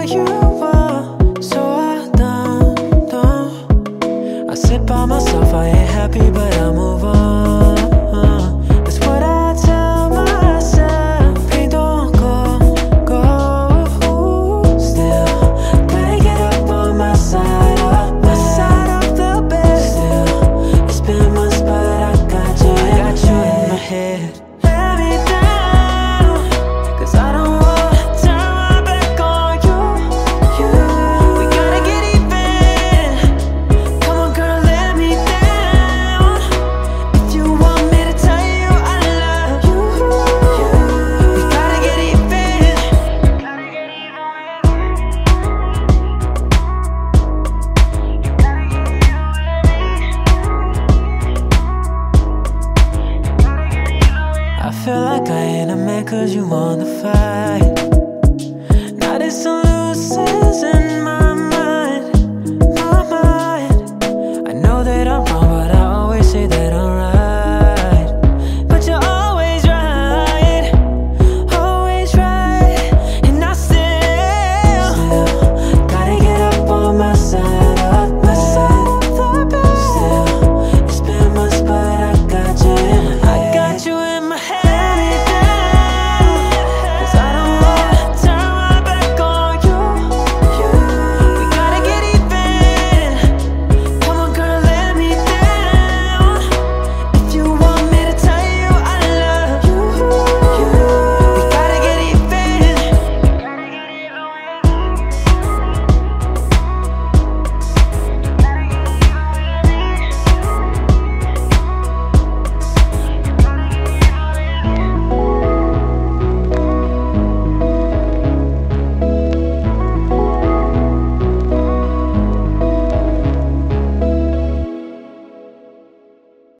you are. So I don't. I sit by myself, I ain't happy, but I move on. That's what I tell myself. Pain don't go. Still, gotta get up on my side of the bed. Still, it's been months, but I got you in my head. Let me down, 'cause I don't wanna turn my back on you. We gotta get even. Come on girl, let me down. If you want me to tell you I love you, we gotta get even. I feel like I ain't a man 'cause you wanna fight. Now there's some